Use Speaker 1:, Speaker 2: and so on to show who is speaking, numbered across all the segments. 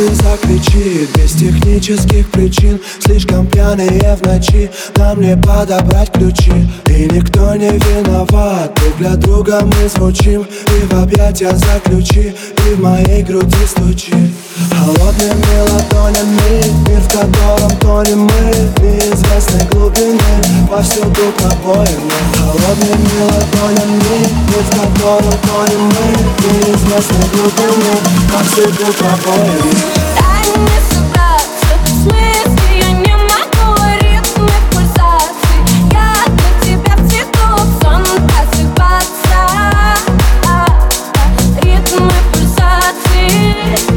Speaker 1: слезы закричит без технических причин. Слишком пьяные в ночи, нам не подобрать ключи. И никто не виноват, друг для друга мы звучим. И в объятия заключи, и в моей груди стучи. Холодными ладонями мир, в котором тонем мы, неизвестной глубины, повсюду пробоины. Холодными ладонями мир, в котором тонем мы, неизвестной глубины, повсюду пробоины.
Speaker 2: Дай мне собраться с мысли, я не могу, ритмы пульсаций. Я для тебя в цвету, в сон просыпаться. Ритмы пульсаций.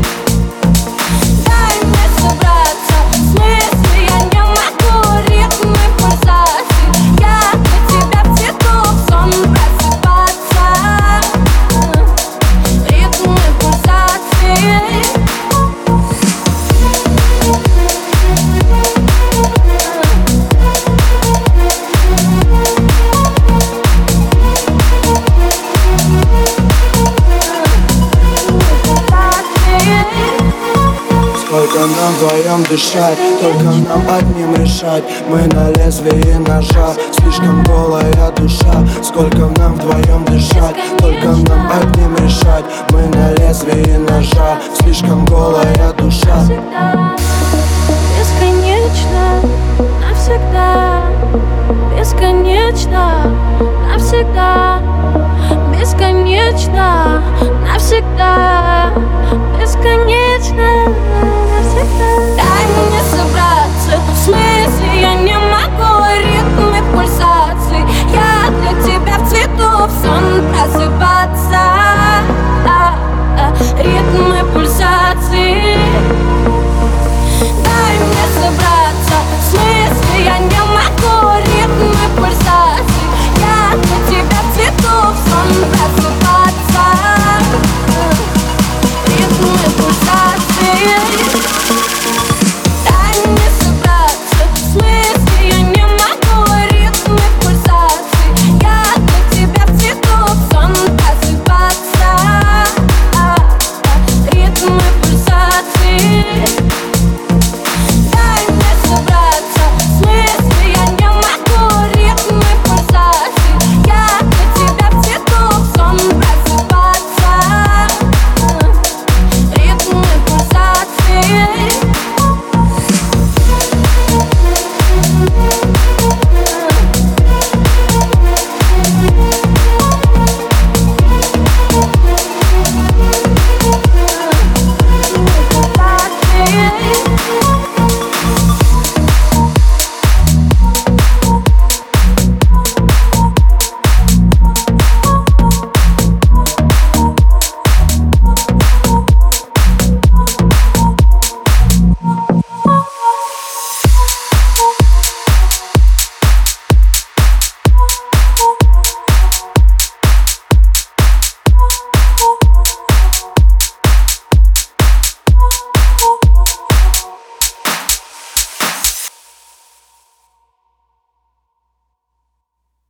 Speaker 2: Дай мне собраться с мысли, я не могу, ритмы пульсаций. Я для тебя в цвету, в сон просыпаться. Ритмы пульсаций.
Speaker 1: Сколько нам вдвоем дышать, только нам одним решать. Мы на лезвии ножа, слишком голая душа. Сколько нам вдвоем дышать, только нам одним решать. Мы на лезвии ножа, слишком голая душа.
Speaker 2: Бесконечно, навсегда. Бесконечно, навсегда. Бесконечно, навсегда.